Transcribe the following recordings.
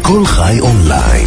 כל חי אונליין,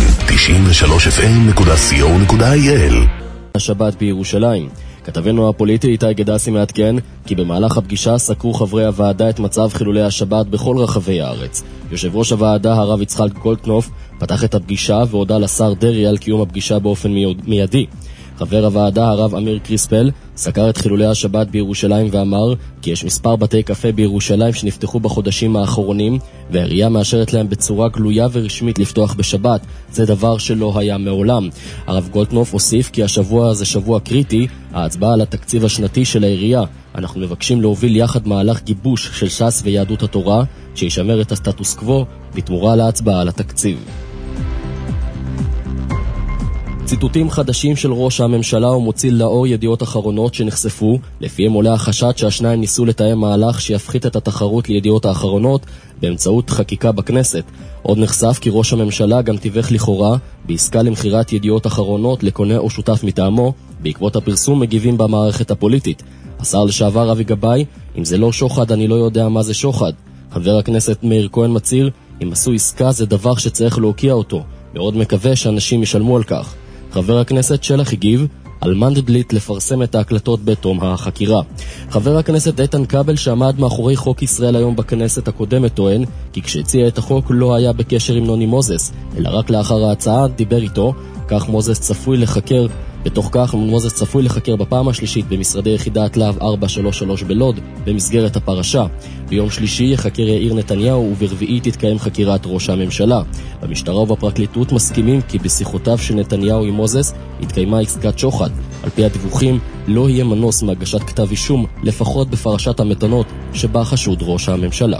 93fm.co.il. השבת בירושלים. כתבנו הפוליטי איתי גדסי מעדכן כי במהלך הפגישה סקרו חברי הוועדה את מצב חילולי השבת בכל רחבי הארץ. יושב ראש הוועדה הרב יצחק גולדקנופ פתח את הפגישה והודע לשר דרעי על קיום הפגישה באופן מיידי. חבר הוועדה הרב אמיר קריספל סקר את חילולי השבת בירושלים ואמר כי יש מספר בתי קפה בירושלים שנפתחו בחודשים האחרונים והעירייה מאשרת להם בצורה גלויה ורשמית לפתוח בשבת. זה דבר שלא היה מעולם. הרב גולדקנופ הוסיף כי השבוע זה שבוע קריטי, ההצבעה על התקציב השנתי של העירייה. אנחנו מבקשים להוביל יחד מהלך גיבוש של ש"ס ויהדות התורה שישמר את הסטטוס קוו בתמורה להצבעה על התקציב. ציטוטים חדשים של ראש הממשלה ומוציא לאור ידיעות אחרונות שנחשפו, לפיהם עולה החשד שהשניים ניסו לתאם מהלך שיפחית את התחרות לידיעות האחרונות באמצעות חקיקה בכנסת. עוד נחשף כי ראש הממשלה גם תיווך לכאורה בעסקה למחירת ידיעות אחרונות לקונה או שותף מטעמו, בעקבות הפרסום מגיבים במערכת הפוליטית. השר לשעבר אבי גבאי, אם זה לא שוחד אני לא יודע מה זה שוחד. חבר הכנסת מאיר כהן מצהיר, אם עשו עסקה זה דבר שצריך להוקיע אותו. מאוד מקווה שאנשים ישלמו על כך. חבר הכנסת שלח הגיב על מנדלבליט לפרסם את ההקלטות בתום החקירה. חבר הכנסת איתן כבל שעמד מאחורי חוק ישראל היום בכנסת הקודמת טוען כי כשהציע את החוק לא היה בקשר עם נוני מוזס, אלא רק לאחר ההצעה דיבר איתו. כך מוזס צפוי לחקר בפעם השלישית במשרדי יחידת להב 433 בלוד במסגרת הפרשה. ביום שלישי יחקר יאיר נתניהו וברביעי תתקיים חקירת ראש הממשלה. במשטרה ובפרקליטות מסכימים כי בשיחותיו של נתניהו עם מוזס התקיימה עסקת שוחד. על פי הדיווחים לא יהיה מנוס מהגשת כתב אישום, לפחות בפרשת המתנות שבה חשוד ראש הממשלה.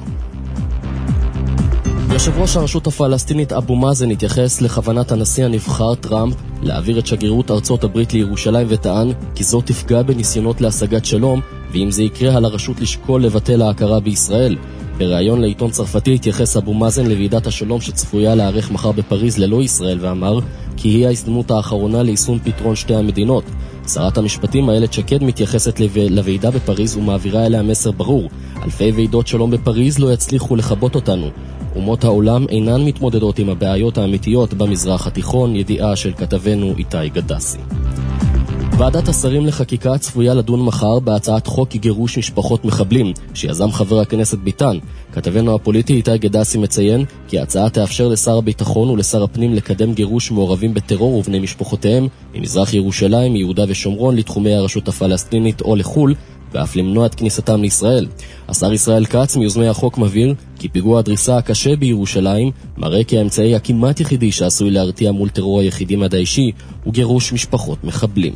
יושב ראש הרשות הפלסטינית אבו מאזן התייחס לכוונת הנשיא הנבחר טראמפ להעביר את שגרירות ארצות הברית לירושלים וטען כי זו תפגע בניסיונות להשגת שלום, ואם זה יקרה על הרשות לשקול לבטל ההכרה בישראל. בריאיון לעיתון צרפתי התייחס אבו מאזן לוועידת השלום שצפויה להיערך מחר בפריז ללא ישראל ואמר כי היא ההזדמנות האחרונה ליישום פתרון שתי המדינות. שרת המשפטים איילת שקד מתייחסת לוועידה בפריז ומעבירה אליה מסר ברור: אלפי ועידות שלום בפריז לא יצליחו לחבות אותנו. אומות העולם אינן מתמודדות עם הבעיות האמיתיות במזרח התיכון. ידיעה של כתבנו איתי גדסי. ועדת השרים לחקיקה צפויה לדון מחר בהצעת חוק גירוש משפחות מחבלים שיזם חבר הכנסת ביטן. כתבנו הפוליטי איתי גדסי מציין כי ההצעה תאפשר לשר הביטחון ולשר הפנים לקדם גירוש מעורבים בטרור ובני משפחותיהם ממזרח ירושלים, יהודה ושומרון לתחומי הרשות הפלסטינית או לחול, ואף למנוע את כניסתם לישראל. השר ישראל כץ מיוזמי החוק מבהיר כי פיגוע הדריסה הקשה בירושלים מראה כי האמצעי הכמעט יחידי שעשוי להרתיע מול טרור היחידים עד האישי הוא גירוש משפחות מחבלים.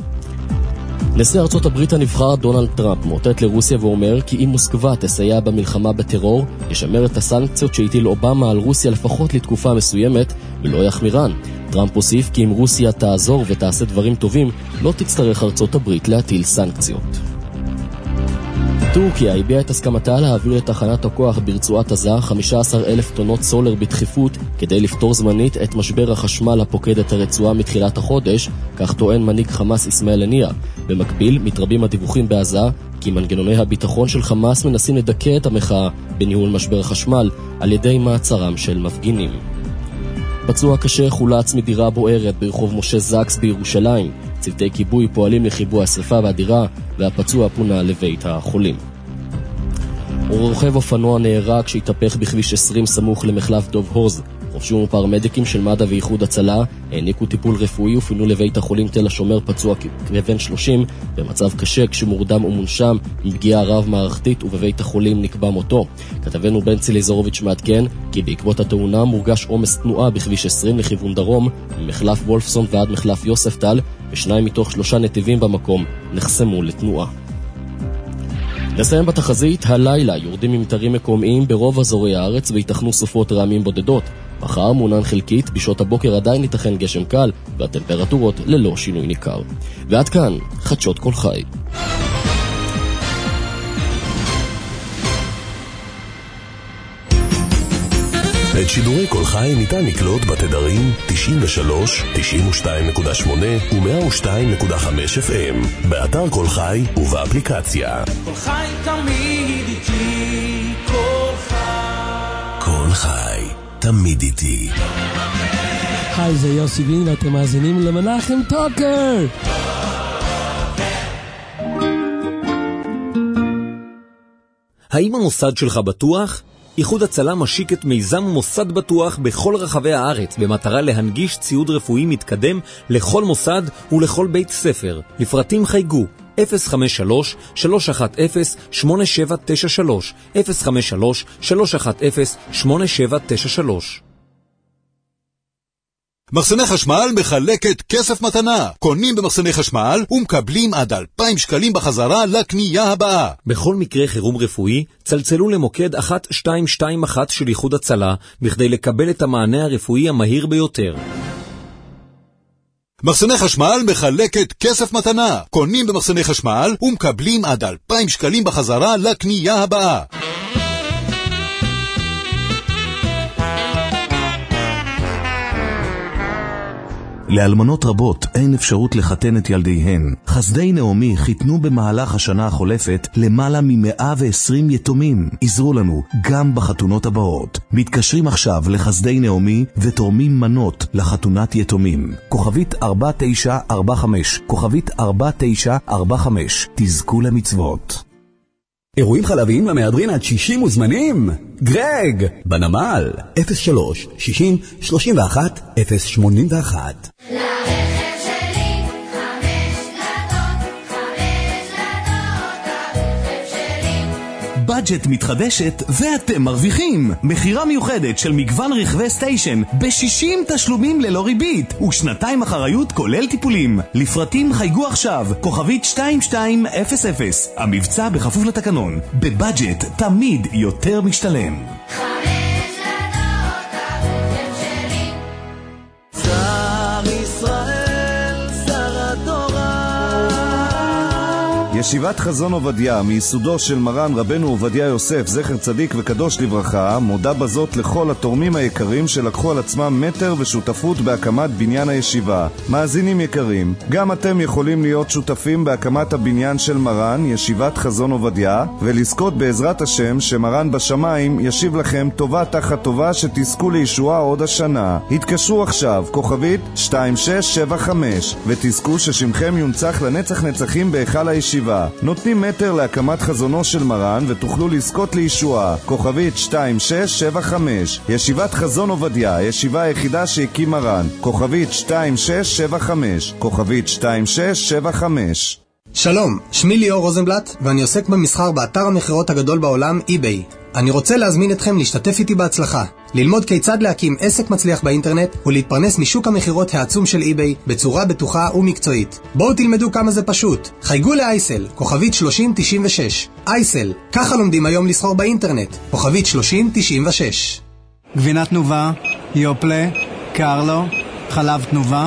נשיא ארצות הברית הנבחר דונלד טראמפ מוטט לרוסיה ואומר כי אם מוסקבה תסייע במלחמה בטרור ישמר את הסנקציות שהטיל אובמה על רוסיה לפחות לתקופה מסוימת ולא יחמירן. טראמפ הוסיף כי אם רוסיה תעזור ותעשה דברים טובים לא תצטרך ארצות הברית להטיל סנקציות. טורקיה הביעה את הסכמתה להעביר לתחנת הכוח ברצועת עזה 15,000 טונות סולר בדחיפות כדי לפתור זמנית את משבר החשמל הפוקד את הרצועה מתחילת החודש, כך טוען מנהיג חמאס איסמעיל הנייה. במקביל מתרבים הדיווחים בעזה כי מנגנוני הביטחון של חמאס מנסים לדכא את המחאה בניהול משבר החשמל על ידי מעצרם של מפגינים. פצוע קשה חולץ מדירה בוערת ברחוב משה זקס בירושלים. צוותי כיבוי פועלים לכיבוי השרפה והדירה והפצוע פונה לבית החולים. רוכב אופנוע נהרג שהתהפך בכביש 20 סמוך למחלף דוב הוז. חובשים ופרמדיקים של מד"א ואיחוד הצלה העניקו טיפול רפואי ופנו לבית החולים תל השומר פצוע כבן 30 במצב קשה כשמורדם ומונשם עם פגיעה רב מערכתית ובבית החולים נקבע מותו. כתבנו בנצי ליזורוביץ' מעדכן כי בעקבות התאונה מורגש עומס תנועה בכביש 20 לכיוון דרום ממחלף וולפסון ועד מחלף יוספטל, ושניים מתוך 3 נתיבים במקום נחסמו לתנועה. נסיים בתחזית, הלילה יורדים ממטרים מקומיים ברוב אזורי הארץ ויתכנו סופות רעמים בודדות. מחר מעונן חלקית, בשעות הבוקר עדיין ייתכן גשם קל והטמפרטורות ללא שינוי ניכר. ועד כאן, חדשות כל חי. את שידורי כל חי ניתן לקלוט בתדרים 93, 92.8 ו-102.5 FM, באתר כל חי ובאפליקציה. כל חי תמיד איתי, כל חי. כל חי, תמיד איתי. היי, זה יוסי וין ואתם מאזינים למנחם טוקר. האם המוסד שלך בטוח? איחוד הצלה משיק את מיזם מוסד בטוח בכל רחבי הארץ במטרה להנגיש ציוד רפואי מתקדם לכל מוסד ולכל בית ספר. לפרטים חייגו 053-310-8793 053-310-8793. מחסני חשמל מחלקת כסף מתנה. קונים במחסני חשמל ומקבלים עד 2,000 שקלים בחזרה לקנייה הבאה. בכל מקרה חירום רפואי, צלצלו למוקד 1221 של איחוד הצלה בכדי לקבל את המענה הרפואי המהיר ביותר. מחסני חשמל מחלקת כסף מתנה. קונים במחסני חשמל ומקבלים עד 2,000 שקלים בחזרה לקנייה הבאה. לאלמנות רבות אין אפשרות לחתן את ילדיהן. חסדי נעמי חיתנו במהלך השנה החולפת למעלה מ-120 יתומים. עזרו לנו גם בחתונות הבאות. מתקשרים עכשיו לחסדי נעמי ותורמים מנות לחתונת יתומים. כוכבית 4945, כוכבית 4945. תזכו למצוות. אירועים חלביים למהדרין עד 60 מוזמנים. גרג בנמל 03 60 31 081. לרכב שלי 5 דלתות, 5 דלתות, הרכב שלי. בדג'ט מתחדשת ואתם מרוויחים. מחירה מיוחדת של מגוון רכבי סטיישן ב-60 תשלומים ללא ריבית ושנתיים אחריות כולל טיפולים. לפרטים חייגו עכשיו כוכבית 2200. המבצע בכפוף לתקנון. בבדג'ט תמיד יותר משתלם. 5 דלתות, הרכב שלי. שר ישראל, שר התורה. ישיבת חזון עובדיה מיסודו של מרן רבנו עובדיה יוסף זכר צדיק וקדוש לברכה מודה בזאת לכל התורמים היקרים שלקחו על עצמם מטר ושותפות בהקמת בניין הישיבה. מאזינים יקרים, גם אתם יכולים להיות שותפים בהקמת הבניין של מרן ישיבת חזון עובדיה ולזכות בעזרת השם שמרן בשמיים ישיב לכם טובה תחת טובה שתזכו לישועה עוד השנה. התקשרו עכשיו כוכבית 2675 ותזכו ששמכם יונצח לנצח נצחים בהיכל הישיבה. נותנים מטר להקמת חזונו של מרן ותוכלו לזכות לישועה. כוכבית 2675. ישיבת חזון עובדיה, הישיבה היחידה שהקים מרן. כוכבית 2675. כוכבית 2675. שלום, שמי ליאור רוזנבלט ואני עוסק במסחר באתר המחירות הגדול בעולם eBay. אני רוצה להזמין אתכם להשתתף איתי בהצלחה, ללמוד כיצד להקים עסק מצליח באינטרנט ולהתפרנס משוק המחירות העצום של eBay בצורה בטוחה ומקצועית. בואו תלמדו כמה זה פשוט. חייגו לאייסל, כוכבית 3096. אייסל, ככה לומדים היום לסחור באינטרנט. כוכבית 3096. גבינת תנובה, יופלה, קרלו, חלב תנובה.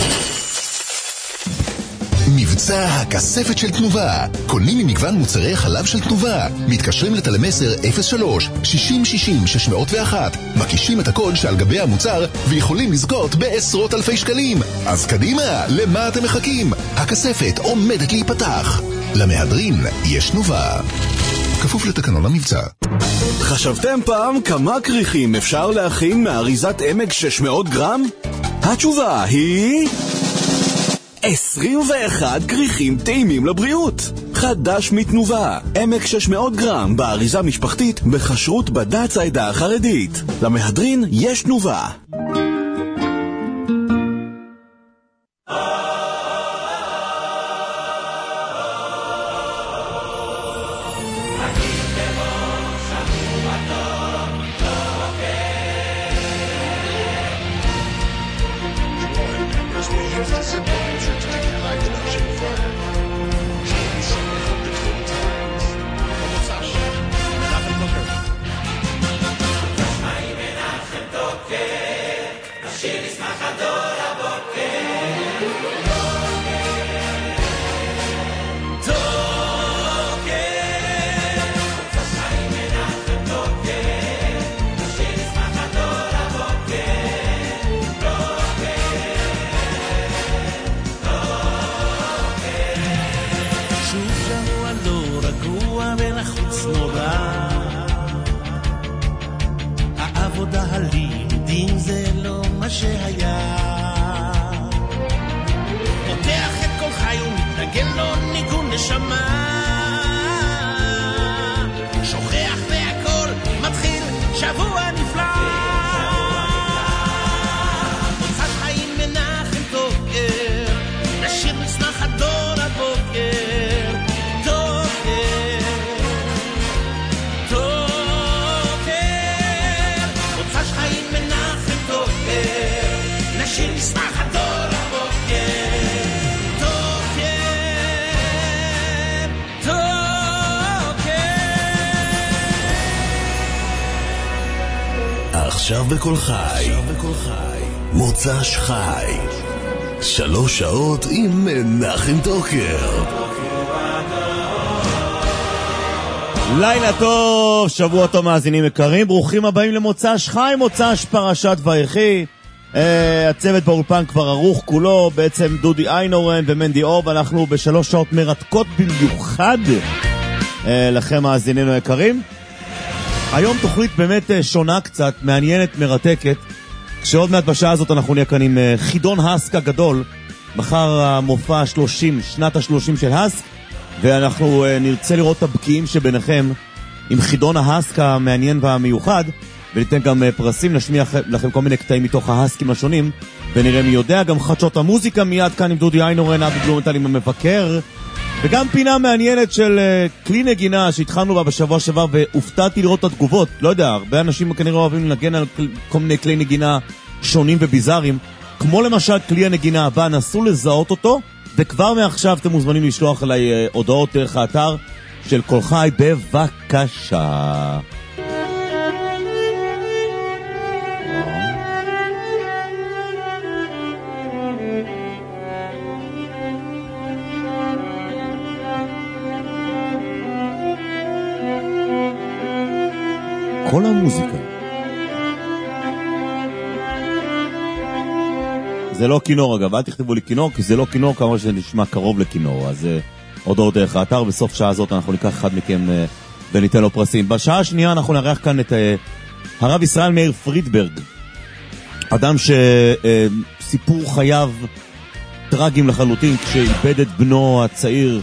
מבצע הכספת של תנובה. קונים ממגוון מוצרי חלב של תנובה. מתקשרים לטלמסר 03 60 60 601. מקישים את הקוד שעל גבי המוצר ויכולים לזכות בעשרות אלפי שקלים. אז קדימה, למה אתם מחכים? הכספת עומדת להיפתח. למהדרין יש תנובה. כפוף לתקנון המבצע. חשבתם פעם כמה כריכים אפשר להכין מאריזת עמק 600 גרם? התשובה היא 21 כריכים טעימים לבריאות. חדש מתנובה, עמק 600 גרם באריזה משפחתית בכשרות בד"ץ העדה החרדית. למהדרין יש תנובה. העבודה הלימודית נשמה, שוכח והכל מתחיל שבוע נפלא. מוצא חיים מנחם תוקר, נשיר מצנח הדור הבוקר. תוקר, תוקר, מוצא חיים מנחם תוקר, נשיר מצנח הדור הבוקר. עכשיו בכל חי, מוצ"ש חי, 3 שעות עם מנחם תוקר. לילה טוב, שבוע טוב מאזינים יקרים, ברוכים הבאים למוצ"ש חי, מוצ"ש פרשת ויחי. הצוות באולפן כבר ערוך כולו, בעצם דודי איינורן ומנדי אור, ואנחנו ב3 שעות מרתקות במיוחד לכם מאזינינו היקרים. היום תוכנית באמת שונה קצת, מעניינת, מרתקת, כשעוד מעט בשעה הזאת אנחנו נהיה כאן עם חידון הסק הגדול, מחר המופע 30, שנת ה-30 של הסק, ואנחנו נרצה לראות את הבקיעים שביניכם עם חידון ההסק המעניין והמיוחד, וניתן גם פרסים, נשמיע לכם כל מיני קטעים מתוך ההסקים השונים, ונראה מי יודע, גם חדשות המוזיקה מיד כאן עם דודי איינורן, אבי בלומנטל עם המבקר, וגם פינה מעניינת של כלי נגינה שהתחלנו בה בשבוע שעבר, והופתעתי לראות את התגובות. לא יודע, הרבה אנשים כנראה אוהבים לנגן על כל מיני כלי נגינה שונים וביזאריים, כמו למשל כלי הנגינה הבא, נסו לזהות אותו, וכבר מעכשיו אתם מוזמנים לשלוח אליי הודעות דרך האתר של כל חי, בבקשה. כל המוזיקה. זה לא כינור אגב, אל תכתבו לי כינור, כי זה לא כינור כמה שנשמע קרוב לכינור, אז עוד דרך האתר, בסוף שעה הזאת אנחנו ניקח אחד מכם וניתן לו פרסים. בשעה השנייה אנחנו נערך כאן את הרב ישראל מאיר פרידברג, אדם שסיפור חייו טרגיים לחלוטין, כשאיבד את בנו הצעיר,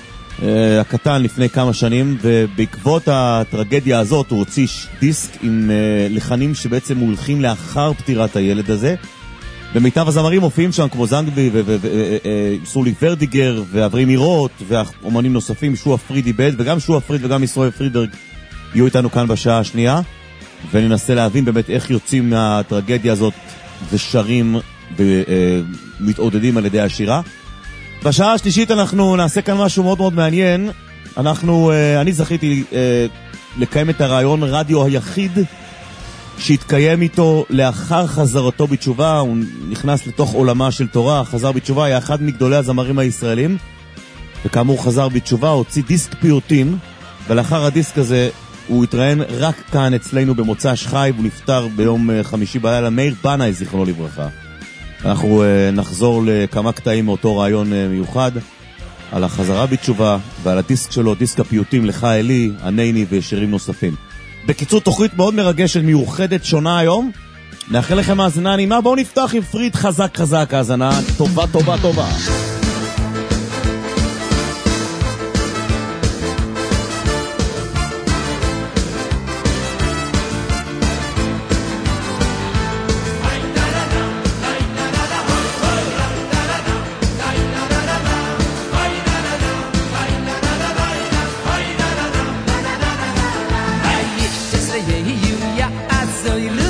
הקטן לפני כמה שנים, ובעקבות הטרגדיה הזאת הוא הוציא דיסק עם לחנים שבעצם מולחים לאחר פטירת הילד הזה, ומיטב הזמרים מופיעים שם כמו זנגבי וסולי ורדיגר ואברי מירות ואומנים נוספים, שועה פרידי בד, וגם שועה פריד וגם ישראל פרידברג יהיו איתנו כאן בשעה השנייה, וננסה להבין באמת איך יוצאים מהטרגדיה הזאת ושרים ומתעודדים על ידי השירה. בשעה השלישית אנחנו נעשה כאן משהו מאוד מאוד מעניין. אני זכיתי לקיים את הרעיון רדיו היחיד שהתקיים איתו לאחר חזרתו בתשובה. הוא נכנס לתוך עולמה של תורה, חזר בתשובה, היה אחד מגדולי הזמרים הישראלים, וכאמור חזר בתשובה, הוציא דיסק פיוטים, ולאחר הדיסק הזה הוא התראיין רק כאן אצלנו במוצ"ש חי, והוא נפטר ביום חמישי בלילה. מאיר בנאי, זיכרונו לברכה. אנחנו נחזור לכמה קטעים מאותו רעיון מיוחד על החזרה בתשובה ועל הדיסק שלו, דיסק הפיוטים לך אלי, ענייני ושירים נוספים. בקיצור, תוכנית מאוד מרגשת, מיוחדת, שונה היום. נאחל לכם האזנה נעימה. בואו נפתח עם פריד חזק חזק, האזנה טובה טובה טובה.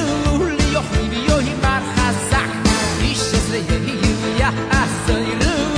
Soy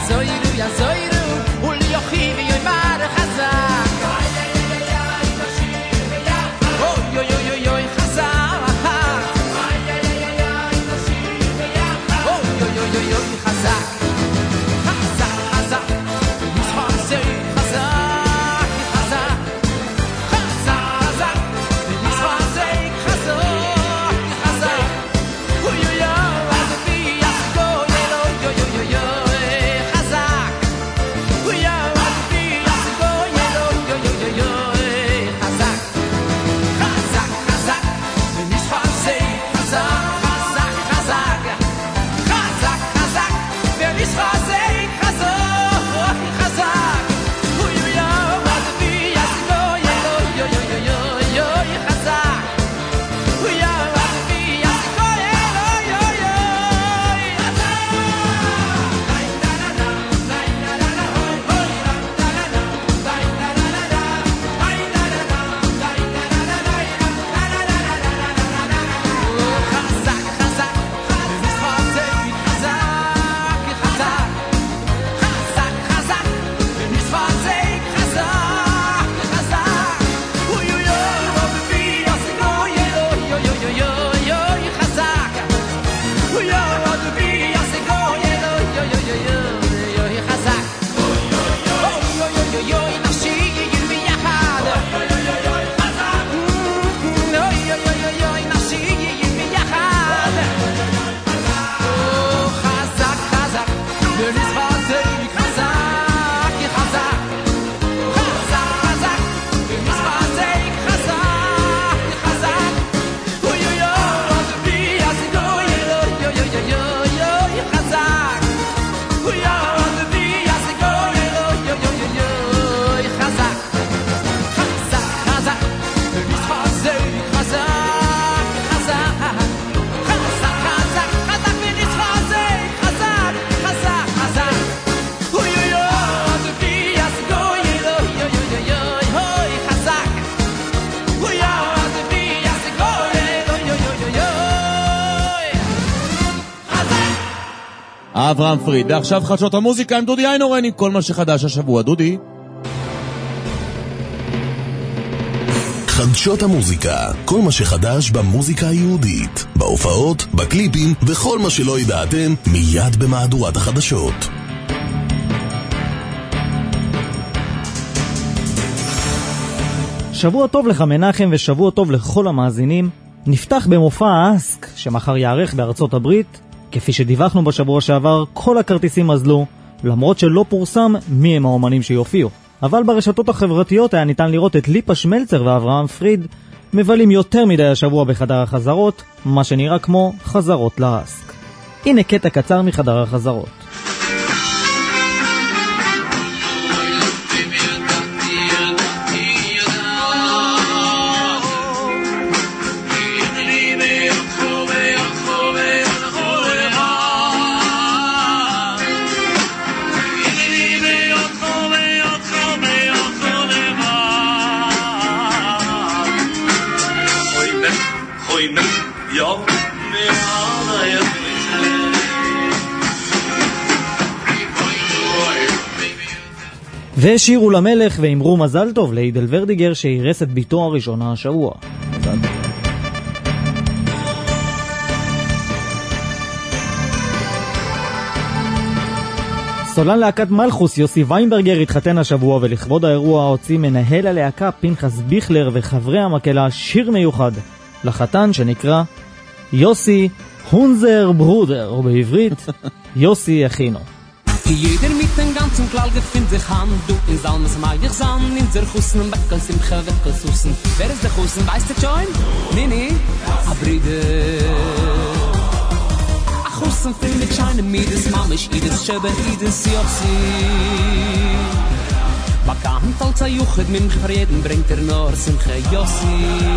אברהם פריד. ועכשיו חדשות המוזיקה עם דודי איינורן עם כל מה שחדש השבוע. דודי. חדשות המוזיקה, כל מה שחדש במוזיקה היהודית, בהופעות, בקליפים וכל מה שלא ידעתם מיד במהדורת החדשות. שבוע טוב לך מנחם ושבוע טוב לכל המאזינים. נפתח במופע האסק שמחר יערך בארצות הברית. כפי שדיווחנו בשבוע שעבר, כל הכרטיסים אזלו, למרות שלא פורסם מי הם האומנים שיופיעו. אבל ברשתות החברתיות היה ניתן לראות את ליפה שמלצר ואברהם פריד מבלים יותר מדי השבוע בחדר החזרות, מה שנראה כמו חזרות לאסק. הנה קטע קצר מחדר החזרות. ושירו למלך ואמרו מזל טוב לאידל ורדיגר שהירס את ביתו הראשונה השבוע. סולן להקת מלכוס יוסי ויינברגר התחתן השבוע, ולכבוד האירוע הוציא מנהל הלהקה פנחס ביכלר וחברי המקהלה שיר מיוחד לחתן שנקרא יוסי הונזר ברודר, או בעברית יוסי אחינו. Jeder mit dem ganzen Klall gefindt sich an, du in Salmes Meidich San, in der Hussen und Beckels im Cheweckels Hussen. Wer ist der Hussen, weißt du schon? Nee, a Brüder. Ach Hussen viel mit Scheinen, Mides Mamisch, Ides Schöben, Ides Jossi. Bakant als a Juchat mit dem Frieden bringt nur Simche Jossi.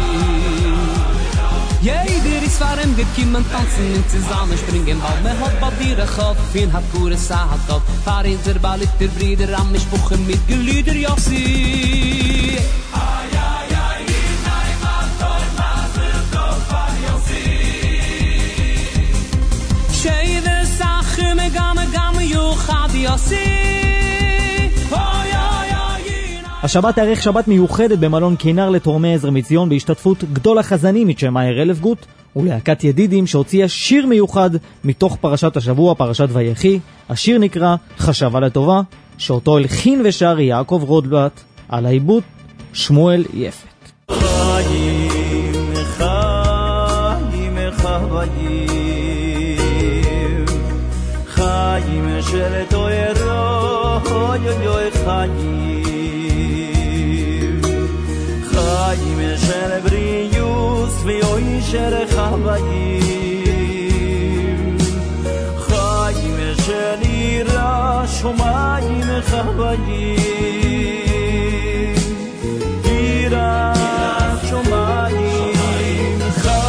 Jeder ist vor ihm gekommen, tanzen und zusammen springen, weil man hat bei dir ein Kopf, ihn hat pure Saatov, fahr in der Ballit der Brüder an mich Buchen mit Gelüder, Jossi. Ay, ay, ay, nein, man soll Masel Tov, Jossi. Scheide Sache, me gamme, Juchad, השבת תארך שבת מיוחדת במלון כינר לתורמי עזר מציון בהשתתפות גדול החזנים מצ'מאייר אלפגוט ולהקת ידידים שהוציאה שיר מיוחד מתוך פרשת השבוע, פרשת ויחי. השיר נקרא חשבה לטובה, שאותו הלחין ושר יעקב רודבלט, על העיבוד שמואל יפת. חיים חיים חיים חיים של תוירו יוי חיים חיים של בריאוס ויוי של חיים חיים של יראה שומעים חיים יראה שומעים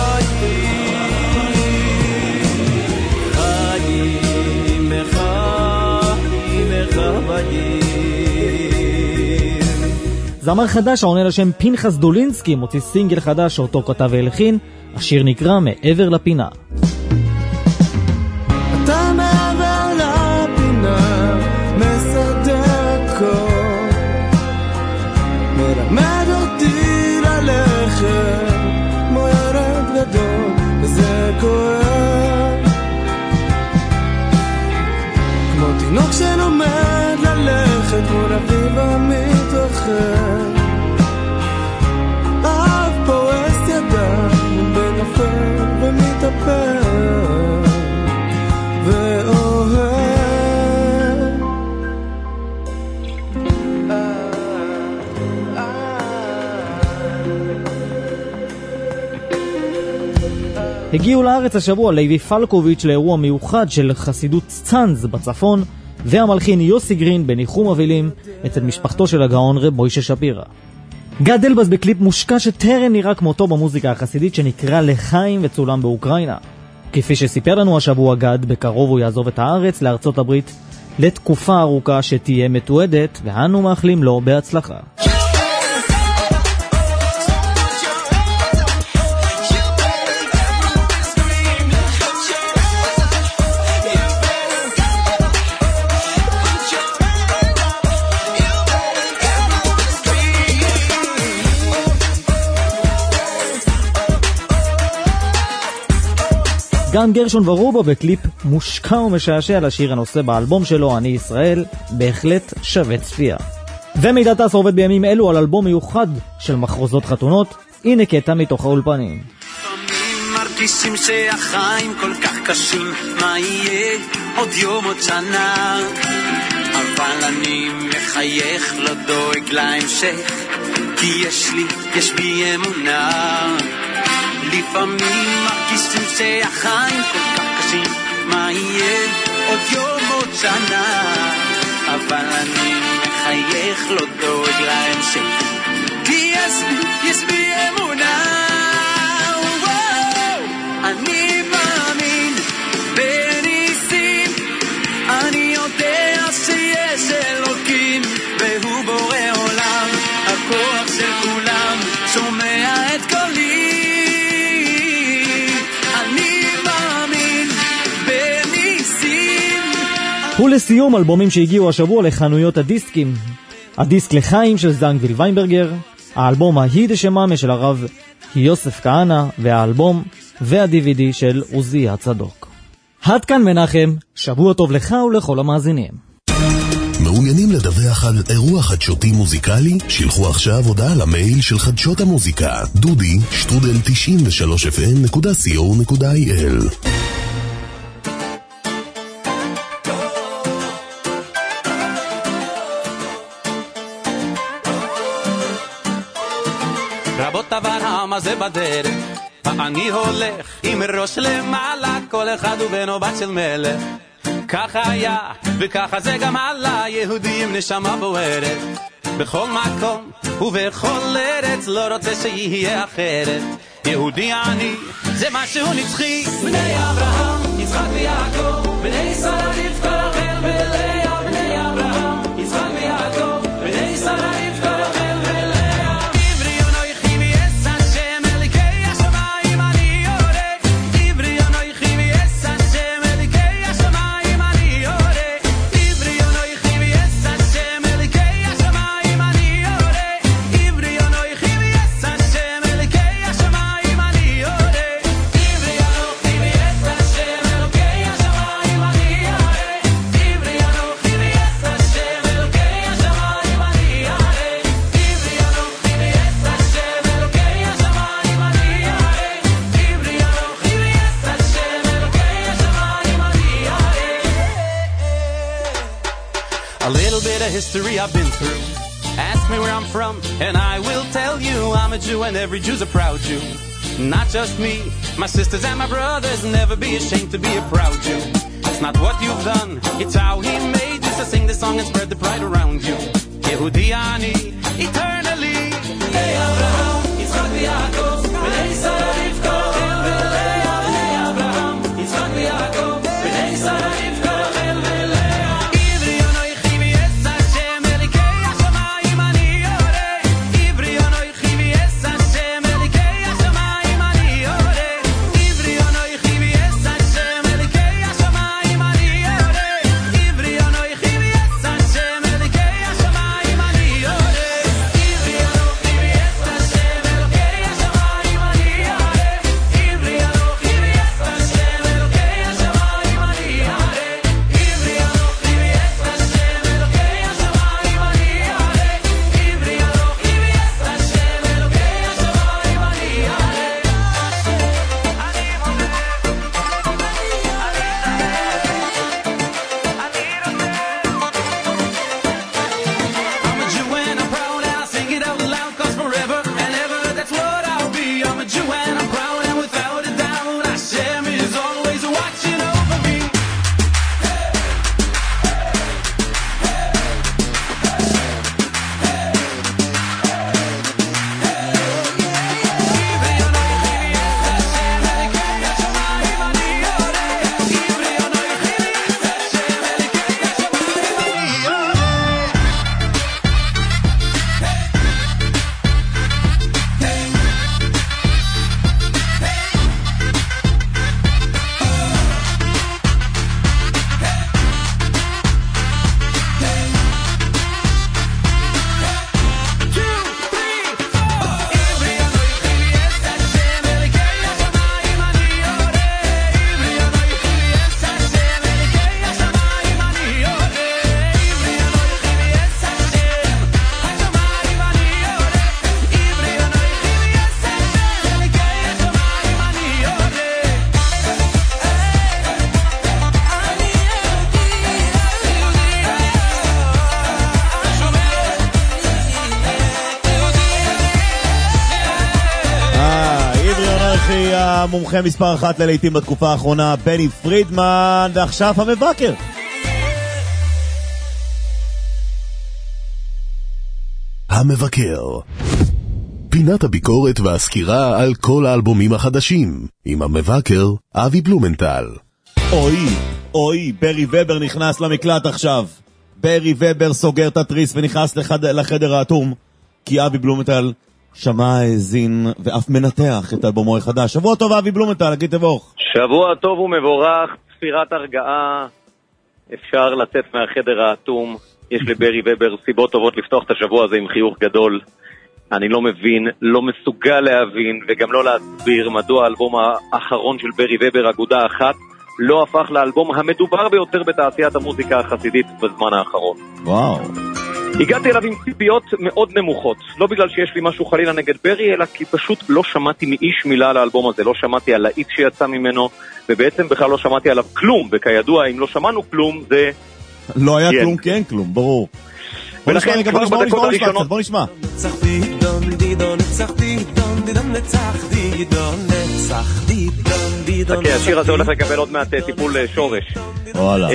חיים חיים חיים זמר חדש העונה לשם פנחס דולינסקי מוציא סינגל חדש שאותו כתב והלחין. השיר נקרא מעבר לפינה. אתה מעבר לפינה מסדר הכל מלמד אותי ללכת כמו ירד גדול וזה כואב כמו תינוק שלומד ללכת מול אביו המתרחב אף פורס ידיו ונופל ומתאפר ואוהב הגיעו לארץ השבוע לוי פלקוביץ' לאירוע מיוחד של חסידות צאנז בצפון והמלחין יוסי גרין בניחום אבלים אצל משפחתו של הגאון רב מוישה שפירא. גד אלבז בקליפ מושקע שטרם נראה כמותו במוזיקה החסידית שנקרא לחיים וצולם באוקראינה. כפי שסיפר לנו השבוע גד, בקרוב הוא יעזוב את הארץ לארצות הברית לתקופה ארוכה שתהיה מתועדת, ואנו מאחלים לו בהצלחה. גם גרשון ורובו בקליפ מושקע ומשעשע לשיר הנושא באלבום שלו אני ישראל, בהחלט שווה צפייה. ומידע טס עובד בימים אלו על אלבום מיוחד של מחרוזות חתונות. הנה קטע מתוך האולפנים. מרגישים שהחיים כל כך קשים, מה יהיה עוד יום עוד שנה, אבל אני מחייך לא דואג להמשך, כי יש בי אמונה. לפעמים מרגישים שהחיים כל כך קשים, מה יהיה עוד יום עוד שנה, אבל אני מחייך לא דואג להמשך, כי יש בי אמונה. אני מאמין בניסים, אני יודע שיש אלוקים והוא בורא עולם, הכוח של כולם שומע את קולי. ולסיום אלבומים שהגיעו השבוע לחנויות הדיסקים. הדיסק לחיים של זנגוויל ויינברגר, האלבום ההידה שמאמה של הרב יוסף כהנא, והאלבום וה-DVD של עוזיה צדוק. עד כאן מנחם, שבוע טוב לך ולכל המאזינים. מעוניינים לדווח על אירוע חדשותי מוזיקלי? שילחו עכשיו הודעה למייל של חדשות המוזיקה dudi@93fm.co.il. רבות עברם הזה בדרך, אני הולך עם ראש למעלה, כל אחד הוא בן או בת של מלך. ככה היה וככה זה גם עלה, יהודים נשמה בוערת, בכל מקום ובכל ארץ, לא רוצה שיהיה אחרת. יהודי אני זה משהו נצחי, בני אברהם יצחק ויעקב, בני שרה רבקה רחל ולאה, בני אברהם יצחק ויעקב, בני שרה רבקה רחל ולאה. a little bit of history I've been through. Ask me where I'm from, and I will tell you I'm a Jew, and every Jew's a proud Jew. Not just me, my sisters and my brothers, never be ashamed to be a proud Jew. It's not what you've done, it's how he made you. So sing this song and spread the pride around you. Yehudi ani, eternally. Hey Abraham, Yitzchak v'Yaakov, b'nei Sarah Rivka, Rachel v'Leah. Hey Abraham, Yitzchak v'Yaakov, b'nei Sarah Rivka, Rachel v'Leah. Ivri anoichi v'yes Hashem, elikei hashamayim ani yoreh. Ivri anoichi v'yes Hashem, elikei hashamayim ani yoreh. Ivri anoichi v'yes Hashem, elikei hashamayim ani yoreh. Ivri anoichi v'yes Hashem, elikei hashamayim ani yoreh. Ivri anoichi v'yes Hashem, elikei hashamayim ani yoreh. Ivri anoichi v'yes Hashem, elikei hashamayim ani yoreh. Ivri anoichi v'yes Hashem, elikei hashamayim ani yoreh. Ivri anoichi v'yes Hashem, elikei hashamayim ani I'm a Jew and I'm proud and I sing it out loud, 'cause forever and ever that's what I'll be. I'm a Jew and I'm proud and without a doubt Hashem is always watching over me. המומחה מספר אחת ללהיטים בתקופה האחרונה, בני פרידמן, ועכשיו המבקר. המבקר, פינת הביקורת והסקירה על כל האלבומים החדשים, עם המבקר אבי בלומנטל. אוי, ברי ובר נכנס למקלט עכשיו. ברי ובר סוגר את התריס ונכנס לחדר האטום, כי אבי בלומנטל שמע, האזין ואף מנתח את אלבומו החדש. שבוע טוב אבי בלומנטל, להגיד תבוך. שבוע טוב ומבורך, ספירת הרגעה, אפשר לצאת מהחדר האטום. יש לברי ובר סיבות טובות לפתוח את השבוע הזה עם חיוך גדול. אני לא מבין, לא מסוגל להבין וגם לא להסביר מדוע האלבום האחרון של ברי ובר, אגודה אחת, לא הפך לאלבום המדובר ביותר בתעשיית המוזיקה החסידית בזמן האחרון. וואו. הגעתי אליו עם ציפיות מאוד נמוכות, לא בגלל שיש לי משהו חלילה נגד ברי, אלא כי פשוט לא שמעתי מאיש מילה על האלבום הזה, לא שמעתי על האיץ שיצא ממנו, ובעצם בכלל לא שמעתי עליו כלום, וכידוע אם לא שמענו כלום זה... לא היה כלום, כן כלום, ברור. ולכן כבר בדקות הראשונות... בוא נשמע. נצח דידון דידון, נצח דידון דידון, נצח דידון, נצח דידון דידון. אוקיי, השיר הזה הולך לקבל עוד מעט טיפול שורש. וואלה.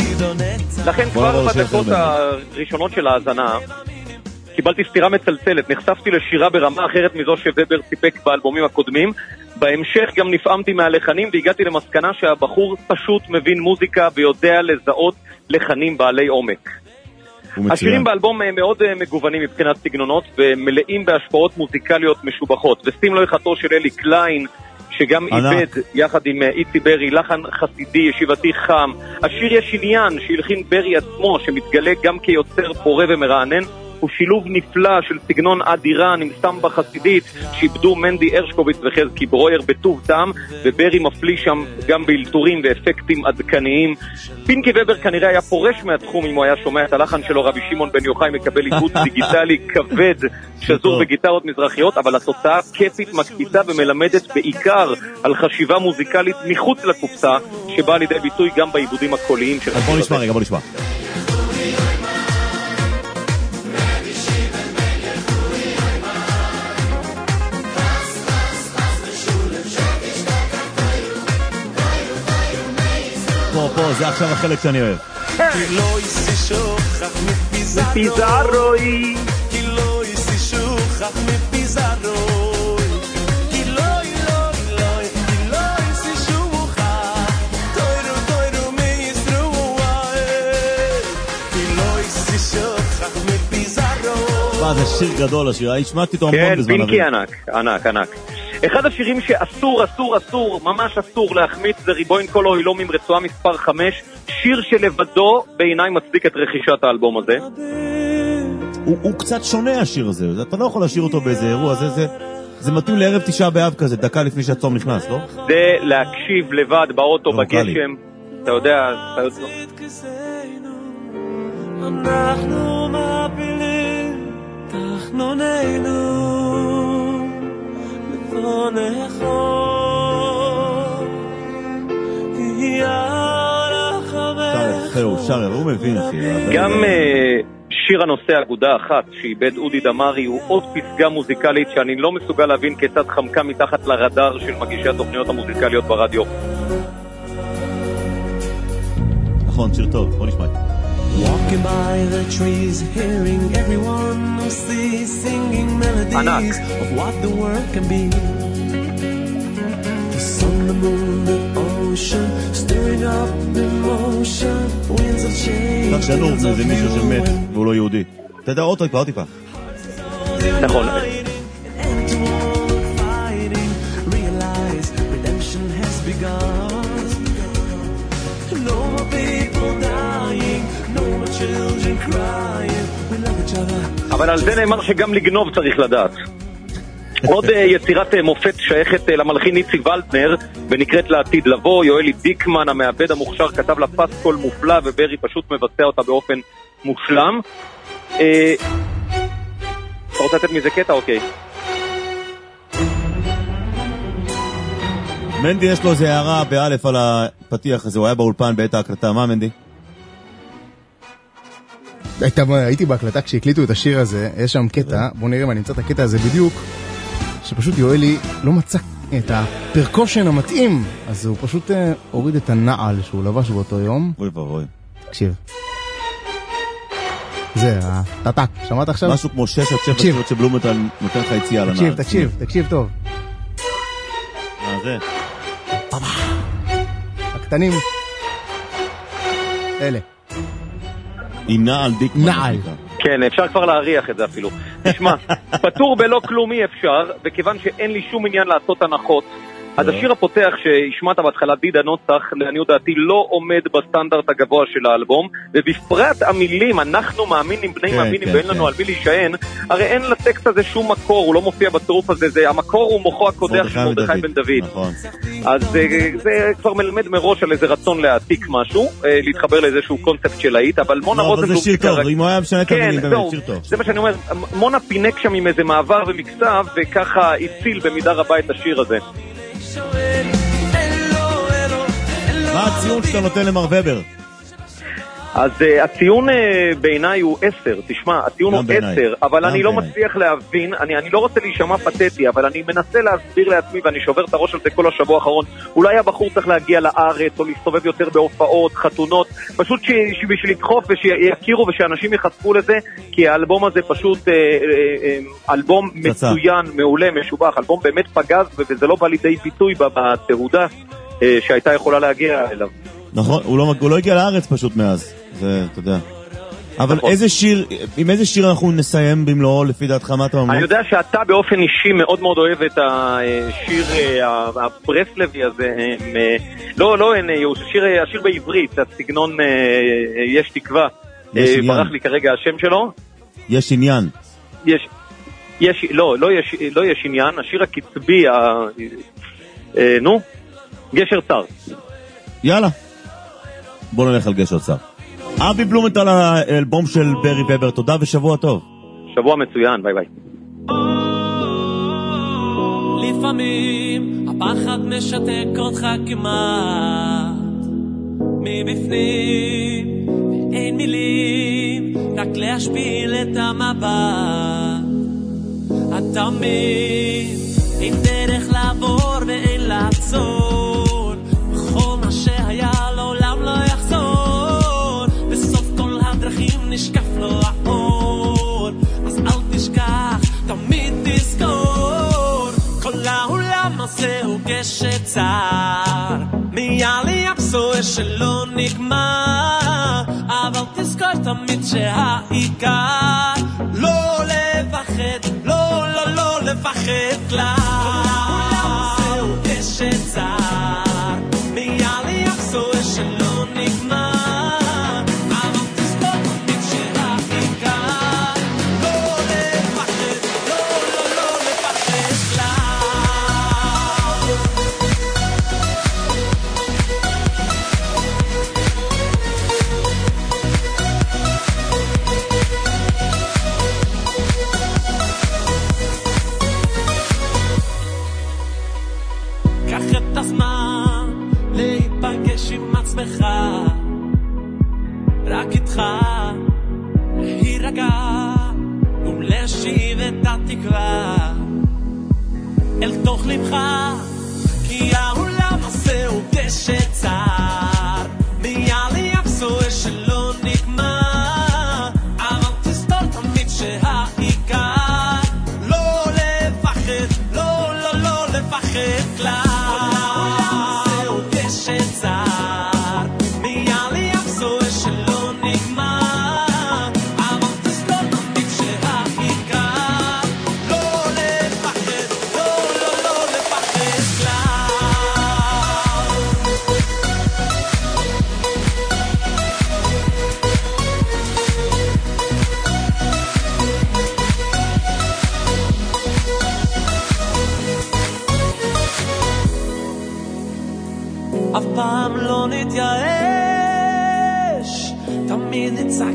לכן כבר בדקות הראשונות של ההאזנה קיבלתי סתירה מצלצלת, נחשפתי לשירה ברמה אחרת מזו שובר סיפק באלבומים הקודמים. בהמשך גם נפעמתי מהלחנים והגעתי למסקנה שהבחור פשוט מבין מוזיקה ויודע לזהות לחנים בעלי עומק. השירים באלבום מאוד מגוונים מבחינת סגנונות ומלאים בהשפעות מוזיקליות משובחות, ושים לו יחתו של אלי קליין שגם איבד יחד עם איצי ברי לחן חסידי ישיבתי חם. השיר יש עניין שהלחין ברי עצמו שמתגלה גם כיוצר פורה ומרענן, הוא שילוב נפלא של סגנון אדירן עם סמבה חסידית שאיבדו מנדי הרשקוביץ וחזקי ברויר בטוב טעם, וברי מפליא שם גם באלתורים ואפקטים עדכניים. פינקי ובר כנראה היה פורש מהתחום אם הוא היה שומע את הלחן שלו. רבי שמעון בן יוחאי מקבל עיבוד דיגיטלי כבד שזור בגיטרות מזרחיות, אבל התוצאה כיפית מקפיצה ומלמדת בעיקר על חשיבה מוזיקלית מחוץ לקופסה שבאה לידי ביטוי גם בעיבודים הקוליים של... בוא נשמע רגע, בוא נשמע. פה, זה עכשיו החלק שאני אוהב. כי לא יסישוך מפיזרוי, כי לא יסישוך מפיזרוי, כי לא יסישוך תוירו מייסרוי, כי לא יסישוך מפיזרוי. זה שיר גדול השיר, השמעתי אותו המון כן, בזמן. פינקי ענק. אחד השירים שאסור, ממש אסור להחמיץ זה ריבוין כל אוהלום עם רצועה מספר 5, שיר שלבדו בעיניי מצדיק את רכישת האלבום הזה. הוא קצת שונה השיר הזה, אתה לא יכול לשיר אותו באיזה אירוע, זה מתאים לערב 9 באב כזה, דקה לפני שהצום נכנס, לא? זה להקשיב לבד באוטו בגשם, אתה יודע, אנחנו מפילים תחנוננו לפונך שר, הוא מבין אחי. גם שיר הנושא אגודה אחת שאיבד אודי דמרי הוא עוד פסגה מוזיקלית שאני לא מסוגל להבין כיצד חמקה מתחת לרדאר של מגישי התוכניות המוזיקליות ברדיו. נכון, שיר טוב, בוא נשמע. Walking by the trees, hearing everyone see, singing melodies of what the world can be. The sun, the moon, the ocean, stirring up emotion, winds of change. כך שנור זה מישהו שמת והוא לא יהודי. אתה יודע, עוד טיפה. נכון. And to all the fighting, realize redemption has begun. No more people dying, no more children crying, we love each other. אבל על זה נאמר שגם לגנוב צריך לדעת. עוד יצירת מופת שייכת למלחין ניצי ולטנר ונקראת לעתיד לבוא. יואלי דיקמן המעבד המוכשר כתב לה פסקול מופלא וברי פשוט מבצע אותה באופן מושלם. אתה רוצה לתת מזה קטע? אוקיי. מנדי יש לו איזה הערה באלף על הפתיח הזה, הוא היה באולפן בעת ההקלטה, מה מנדי? הייתי בהקלטה כשהקליטו את השיר הזה, יש שם קטע, בוא נראה מה נמצא את הקטע הזה בדיוק, שפשוט יואלי לא מצא את הפרקושן המתאים, אז הוא פשוט הוריד את הנעל שהוא לבש באותו יום. בואי ובואי. תקשיב. זה, הטטק, שמעת עכשיו? משהו כמו 6 עד 7 שעות שבלומנטל נותן לך יציאה על הנעל. תקשיב טוב. מה זה? הקטנים. אלה. עם נעל דיקמן. נעל. כן, אפשר כבר להריח את זה אפילו. תשמע, פטור בלא כלום אי אפשר, וכיוון שאין לי שום עניין לעשות הנחות, אז השיר הפותח שהשמעת בהתחלה דיד הנוצח, לעניות דעתי לא עומד בסטנדרט הגבוה של האלבום, ובפרט המילים, אנחנו מאמינים, בני מאמינים, ואין לנו על מי להישען, הרי אין לטקסט הזה שום מקור, הוא לא מופיע בצירוף הזה, המקור הוא מוחו הקודח של מרדכי בן דוד. אז זה כבר מלמד מראש על איזה רצון להעתיק משהו, להתחבר לאיזשהו קונספט של להיט, אבל מונה רוזנבלום... זה שיר טוב, אם הוא היה משנה את המילים, באמת שיר טוב. זה מה שאני אומר, מונה פינק שם עם איזה מעבר ומקצב, וככה הציל במידה רבה את השיר הזה. מה הציון שאתה נותן למר ובר? אז הציון בעיניי הוא 10, תשמע, הציון הוא 10, אבל אני לא מצליח להבין, אני לא רוצה להישמע פתטי, אבל אני מנסה להסביר לעצמי, ואני שובר את הראש על זה כל השבוע האחרון, אולי הבחור צריך להגיע לארץ, או להסתובב יותר בהופעות, חתונות, פשוט בשביל לדחוף ושיכירו ושאנשים יחשפו לזה, כי האלבום הזה פשוט אלבום מצוין, מעולה, משובח, אלבום באמת פגז, וזה לא בא לידי ביטוי בתהודה שהייתה יכולה להגיע אליו. נכון, הוא לא הגיע לארץ פשוט מאז, זה, אתה יודע. אבל איזה שיר, עם איזה שיר אנחנו נסיים במלואו לפי דעתך, מה אתה אומר? אני יודע שאתה באופן אישי מאוד מאוד אוהב את השיר הברסלבי הזה, השיר בעברית, הסגנון יש תקווה, ברח לי כרגע השם שלו. יש עניין. לא יש עניין, השיר הקצבי, גשר צר. יאללה. בוא נלך על גשר צר. אבי בלומנטל על האלבום של ברי ובר, תודה ושבוע טוב. שבוע מצוין, ביי ביי. לפעמים הפחד משתק אותך כמעט מבפנים, ואין מילים רק להשפיל את המבט. אתה מבין, אין דרך לעבור ואין לעצור, בכל מה שהיה לעולם לא נשקף לו האור, אז אל תשכח, תמיד תזכור, כל העולם הזה הוא גשת צר, מיאלי הבשור שלא נגמר, אבל תזכור תמיד שהעיקר לא לפחד, לא לא לא לפחד כלל. כל העולם הזה הוא גשת צר, מיאלי הבשור שלא נגמר, אבל תזכור תמיד שהעיקר לא לפחד, לא לא לא לפחד כלל. קח את הזמן להיפגש עם עצמך, רק איתך להירגע ולהשיב את התקווה אל תוך לבך, כי העולם הזה הוא גשת צר, מיאלי הבשור שלא נגמר, אבל תזכור תמיד שהעיקר לא לפחד, לא לא לא לפחד כלל. אף פעם לא נתייאש, תמיד נצעק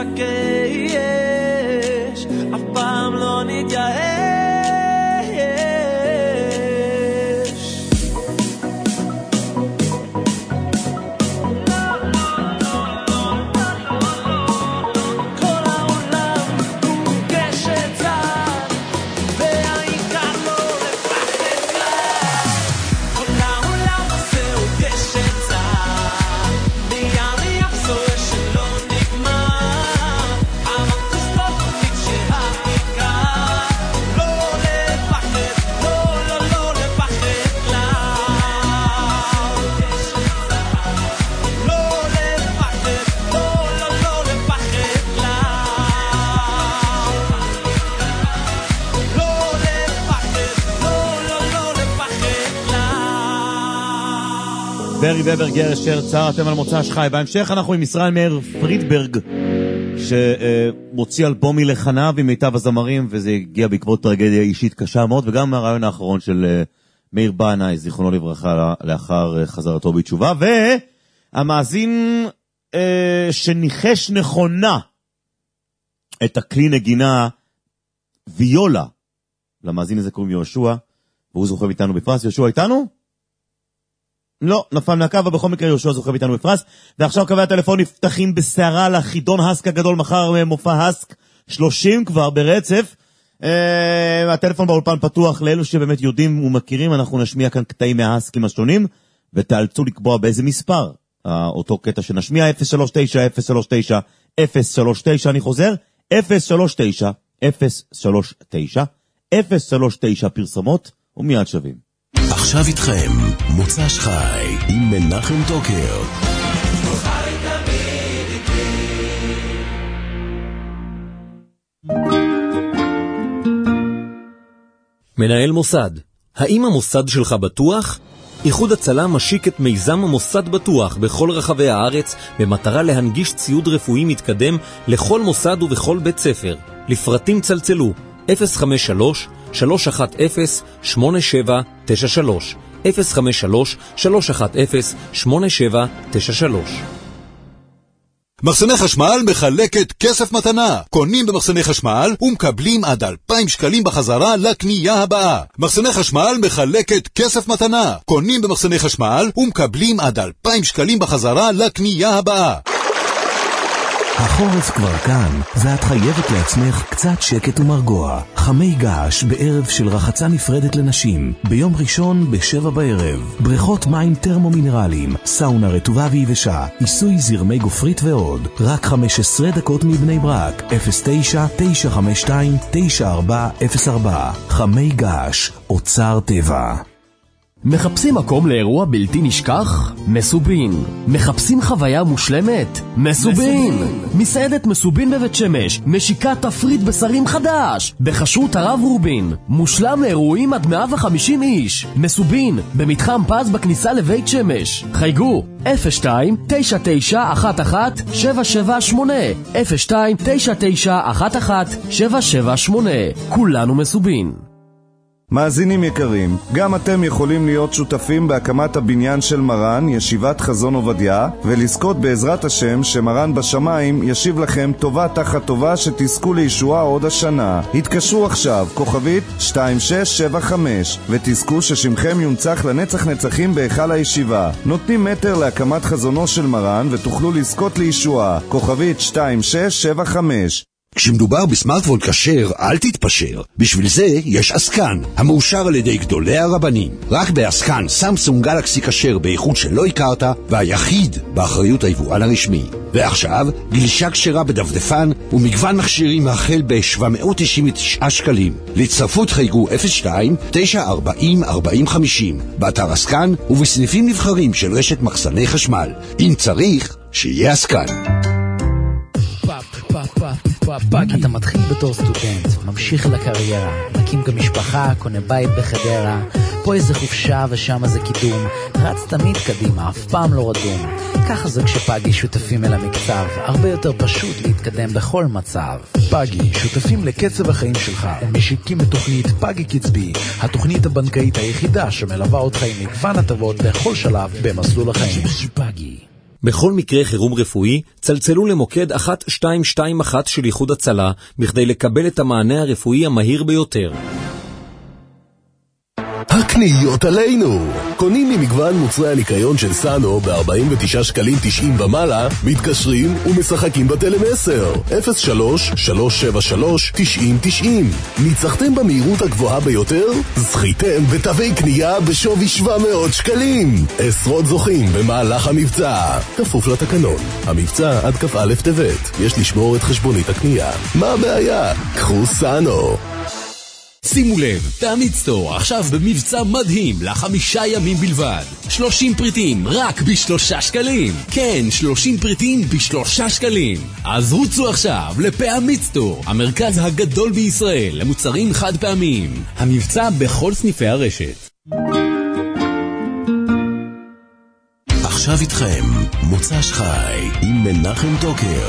נבקש, אף פעם לא נתייאש. כל העולם הוא גשת צר, והעיקר לא לפחד כלל. כל העולם הזה הוא גשת צר, מיאלי הבשור שלא נגמר, אבל תזכור תמיד שהעיקר לא לפחד, לא לא לא לפחד כלל. לא לפחד, לא לא לא לפחד כלל. לא לפחד, לא לא לא לפחד כלל. ברי ובר גרש שר צר, אתם על מוצא שחי. בהמשך אנחנו עם ישראל מאיר פרידברג, שמוציא אלבום מלחניו עם מיטב הזמרים, וזה הגיע בעקבות טרגדיה אישית קשה מאוד, וגם מהרעיון האחרון של מאיר בנאי, זיכרונו לברכה, לאחר חזרתו בתשובה. והמאזין שניחש נכונה את הכלי נגינה ויולה, למאזין הזה קוראים יהושע, והוא זוכה איתנו בפרס. יהושע איתנו? לא, נפל מהקו, ובכל מקרה יהושע זוכה איתנו בפרס. ועכשיו קווי הטלפון נפתחים בסערה לחידון הסק הגדול, מחר מופע הסק 30 כבר ברצף. הטלפון באולפן פתוח לאלו שבאמת יודעים ומכירים. אנחנו נשמיע כאן קטעים מההסקים השונים, ותאלצו לקבוע באיזה מספר אותו קטע שנשמיע. 039 039 039, אני חוזר, 039 039 039 פרסמות, ומיד שווים. עכשיו איתכם, מוצ"ש חי עם מנחם טוקר. מנהל מוסד, האם המוסד שלך בטוח? איחוד הצלה משיק את מיזם המוסד בטוח בכל רחבי הארץ, במטרה להנגיש ציוד רפואי מתקדם לכל מוסד ובכל בית ספר. לפרטים צלצלו 053-310-8793, 053-310-8793. מחסני חשמל מחלקת כסף מתנה. קונים במחסני חשמל ומקבלים עד 2,000 שקלים בחזרה לקנייה הבאה. מחסני חשמל מחלקת כסף מתנה. קונים במחסני חשמל ומקבלים עד 2,000 שקלים בחזרה לקנייה הבאה. החורף כבר כאן, ואת חייבת לעצמך קצת שקט ומרגוע. חמי געש בערב של רחצה נפרדת לנשים, ביום ראשון ב-7 בערב. בריכות מים טרמומינרליים, סאונה רטובה ויבשה, עיסוי זרמי גופרית ועוד. רק 15 דקות מבני ברק, 09-952-9404. חמי געש, אוצר טבע. מחפשים מקום לאירוע בלתי נשכח? מסובין. מחפשים חוויה מושלמת? מסובין. מסעדת מסובין בבית שמש משיקה תפריט בשרים חדש בחשרות הרב רובין. מושלם לאירועים עד 150 איש. מסובין במתחם פז בכניסה לבית שמש. חייגו 02-9911-778 02-9911-778. כולנו מסובין. מאזינים יקרים, גם אתם יכולים להיות שותפים בהקמת הבניין של מרן, ישיבת חזון עובדיה, ולזכות בעזרת השם שמרן בשמיים ישיב לכם טובה תחת טובה שתזכו לישועה עוד השנה. התקשרו עכשיו, כוכבית 2675, ותזכו ששמכם יונצח לנצח נצחים בהיכל הישיבה. נותנים מטר להקמת חזונו של מרן ותוכלו לזכות לישועה. כוכבית 2675. כשמדובר בסמארטפון כשר, אל תתפשר. בשביל זה יש אסקן, המאושר על ידי גדולי הרבנים. רק באסקן, סמסונג גלקסי כשר באיכות שלא הכרת, והיחיד באחריות היבואן הרשמי. ועכשיו, גלישה כשרה בדפדפן, ומגוון מכשירים החל ב-799 שקלים. להצטרפות חייגו 02-940-4050, באתר אסקן ובסניפים נבחרים של רשת מחסני חשמל. אם צריך, שיהיה אסקן. אתה מתחיל בתור סטודנט, ממשיך לקריירה, מקים גם משפחה, קונה בית בחדרה, פה איזה חופשה ושם איזה קידום, רץ תמיד קדימה, אף פעם לא רדום. ככה זה כשפאגי שותפים אל המקצב, הרבה יותר פשוט להתקדם בכל מצב. פאגי, שותפים לקצב החיים שלך, ומשיקים את תוכנית פאגי קצבי, התוכנית הבנקאית היחידה שמלווה אותך עם מגוון הטבות בכל שלב במסלול החיים. פאגי. בכל מקרה חירום רפואי, צלצלו למוקד 1221 של איחוד הצלה, בכדי לקבל את המענה הרפואי המהיר ביותר. הקניות עלינו! קונים ממגוון מוצרי הניקיון של סאנו ב-49 שקלים 90 ומעלה, מתקשרים ומשחקים בטלמסר 03-373-9090. ניצחתם במהירות הגבוהה ביותר? זכיתם בתווי קנייה בשווי 700 שקלים. עשרות זוכים במהלך המבצע. כפוף לתקנון. המבצע עד כ"א טבת. יש לשמור את חשבונית הקנייה. מה הבעיה? קחו סאנו. שימו לב, תעמית סטור עכשיו במבצע מדהים ל5 ימים בלבד. 30 פריטים רק ב3 שקלים. כן, 30 פריטים ב3 שקלים. אז רוצו עכשיו לפעמית סטור, המרכז הגדול בישראל למוצרים חד פעמיים. המבצע בכל סניפי הרשת. עכשיו איתכם, מוצ"ש חי עם מנחם טוקר.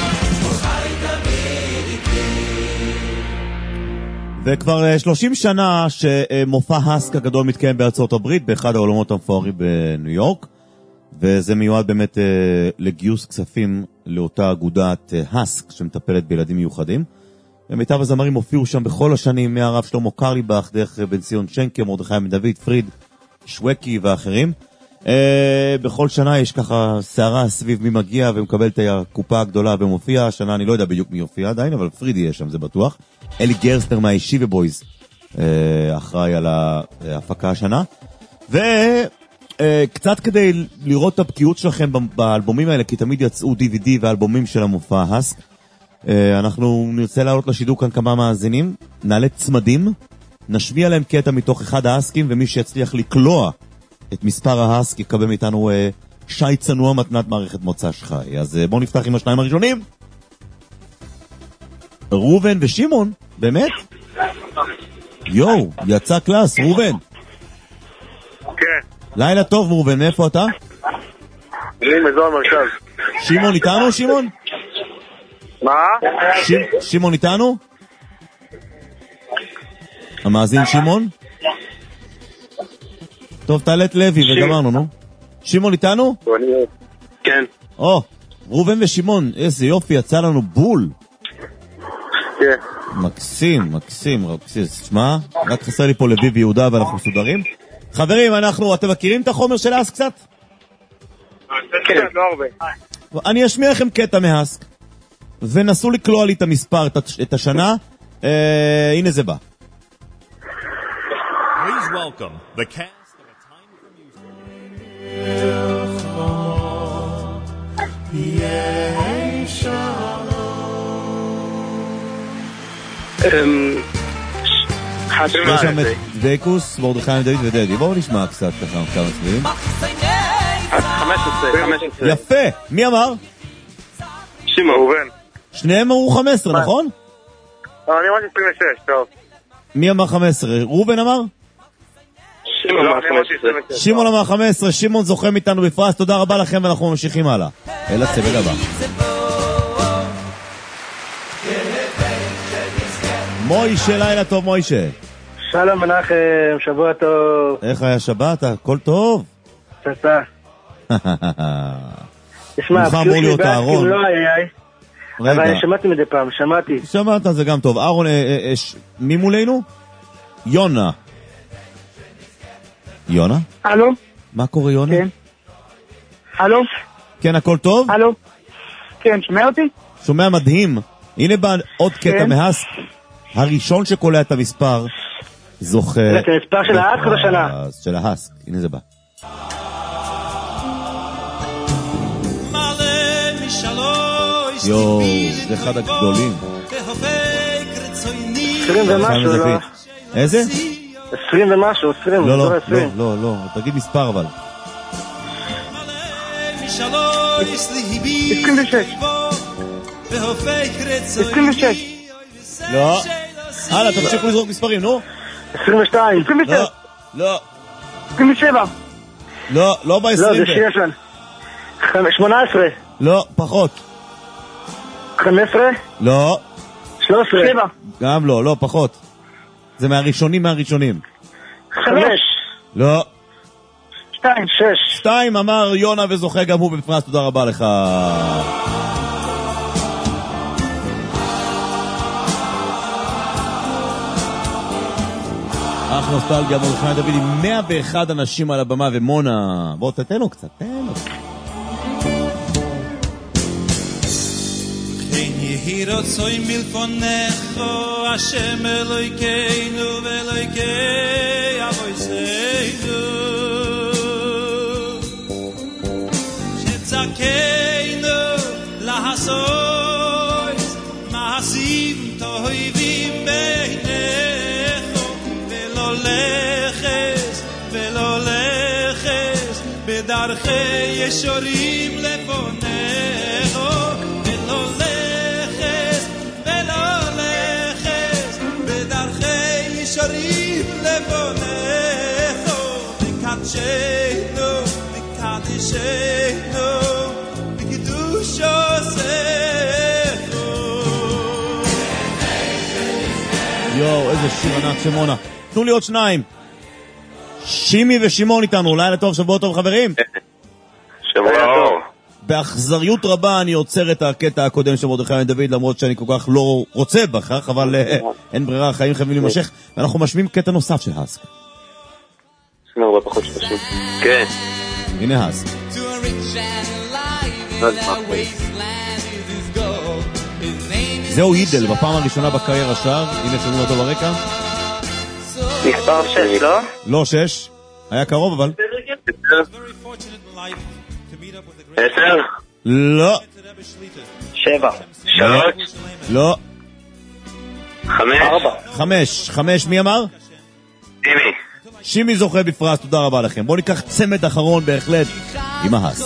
וכבר 30 שנה שמופע הסק הגדול מתקיים בארצות הברית, באחד העולמות המפוארים בניו יורק, וזה מיועד באמת לגיוס כספים לאותה אגודת הסק שמטפלת בילדים מיוחדים. ומיטב הזמרים הופיעו שם בכל השנים, מהרב שלמה קרליבך, דרך בן ציון שנקר, מרדכי בן דוד, פריד, שווקי ואחרים. בכל שנה יש ככה שערה סביב מי מגיע ומקבל את הקופה הגדולה ומופיע. השנה אני לא יודע בדיוק מי יופיע עדיין, אבל פריד יהיה שם, זה בטוח. אלי גרסטר מהישיבה בויז אחראי על ההפקה השנה. וקצת כדי לראות את הבקיאות שלכם באלבומים האלה, כי תמיד יצאו DVD ואלבומים של המופע הסק, אנחנו נרצה להעלות לשידור כאן כמה מאזינים, נעלה צמדים, נשמיע להם קטע מתוך אחד האסקים, ומי שיצליח לקלוע את מספר האסק יקבל מאיתנו שי צנוע מתנת מערכת מוצ"ש חי. אז בואו נפתח עם השניים הראשונים. רובן ושמעון, באמת? יואו, יצא קלאס, רובן. כן. לילה טוב, רובן, מאיפה אתה? אני מאזור המרכז. שמעון איתנו, שמעון? מה? שמעון איתנו? המאזין שמעון? טוב, תעלת לוי וגמרנו, נו. שמעון איתנו? כן. או, רובן ושמעון, איזה יופי, יצא לנו בול. כן. מקסים, מקסים, שמע, רק חסר לי פה לוי ויהודה ואנחנו מסודרים. חברים, אתם מכירים את החומר של האסק קצת? כן, לא הרבה. אני אשמיע לכם קטע מהאסק, ונסו לקלוע לי את המספר, את השנה. הנה זה בא. Please welcome the cast of A Time for יש שם את דקוס, מרדכי דוד ודדי. בואו נשמע קצת כמה צביעים. 15. יפה, מי אמר? שמעון ראובן. שניהם אמרו 15, נכון? אני אמרתי 26, טוב. מי אמר 15? ראובן אמר? שמעון אמר 15. שמעון אמר 15, שמעון זוכה איתנו בפרס, תודה רבה לכם ואנחנו ממשיכים הלאה. אל הצוות הבא. מוישה, לילה טוב מוישה. שלום מנחם, שבוע טוב. איך היה שבת? הכל טוב? תודה. תשמע, אמור להיות אהרון. לא היה, אבל אני שמעתי מדי פעם, שמעת, זה גם טוב. אהרון, מי מולנו? יונה. יונה? הלו? מה קורה יונה? כן. הלו? כן, הכל טוב? הלו? כן, שומע אותי? שומע מדהים. הנה בא עוד קטע מהס. הראשון שקולע את המספר זוכה... זה המספר של האסק או בשנה? של האסק, הנה זה בא. יואו, זה אחד הגדולים. 20 ומשהו, לא? איזה? 20 ומשהו, 20. לא, תגיד מספר אבל. 26. לא. הלאה, תמשיכו לזרוק מספרים, נו. 22. 26. לא. 27. לא ב-20. לא, זה שיר ישן. 18. לא, פחות. 15. לא. 13. 7. גם לא, פחות. זה מהראשונים. 5. לא. 2. 6. 2 אמר יונה וזוכה גם הוא בפרס, תודה רבה לך. אך נוסטלגיה, מרדכי דוד עם 101 אנשים על הבמה ומונה. בוא תתן לו קצת, תן לו. כן יהי רצוי מלפונך השם אלוהינו ואלוהי אבוינו שצעקנו לעשות מעשים טובים בעיניך ולא לחס בדרכי ישורים לפונך ולא לחס בדרכי ישורים לפונך וקדשנו בקדוש עושך יואו, איזה שיר ענק שמונה. תנו לי עוד 2. שימי ושמעון איתנו, לילה טוב, שבוע טוב חברים. שבוע טוב. באכזריות רבה אני עוצר את הקטע הקודם של מרדכי דוד, למרות שאני כל כך לא רוצה בכך, אבל אין ברירה, החיים חייבים להימשך, ואנחנו משמיעים קטע נוסף של האסק. כן. הנה האסק. זהו הידל, בפעם הראשונה בקריירה שר, הנה שומעים אותו ברקע. מספר 6, לא? לא 6, היה קרוב אבל. 10? לא. 7? 3? לא. 5? 5, מי אמר? שימי. שימי זוכה בפרס, תודה רבה לכם. בואו ניקח צמד אחרון בהחלט עם ההס.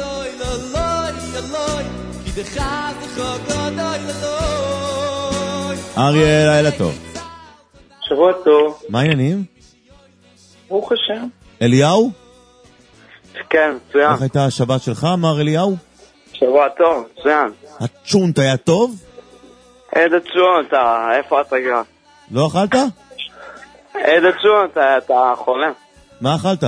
אריה, לילה טוב. שבוע טוב. מה העניינים? ברוך השם. אליהו? כן, מצוין. איך הייתה השבת שלך, אמר אליהו? שבוע טוב, מצוין. הצ'ונט היה טוב? איזה צ'ונט, איפה אתה גר? לא אכלת? איזה צ'ונט, אתה חולה. מה אכלת?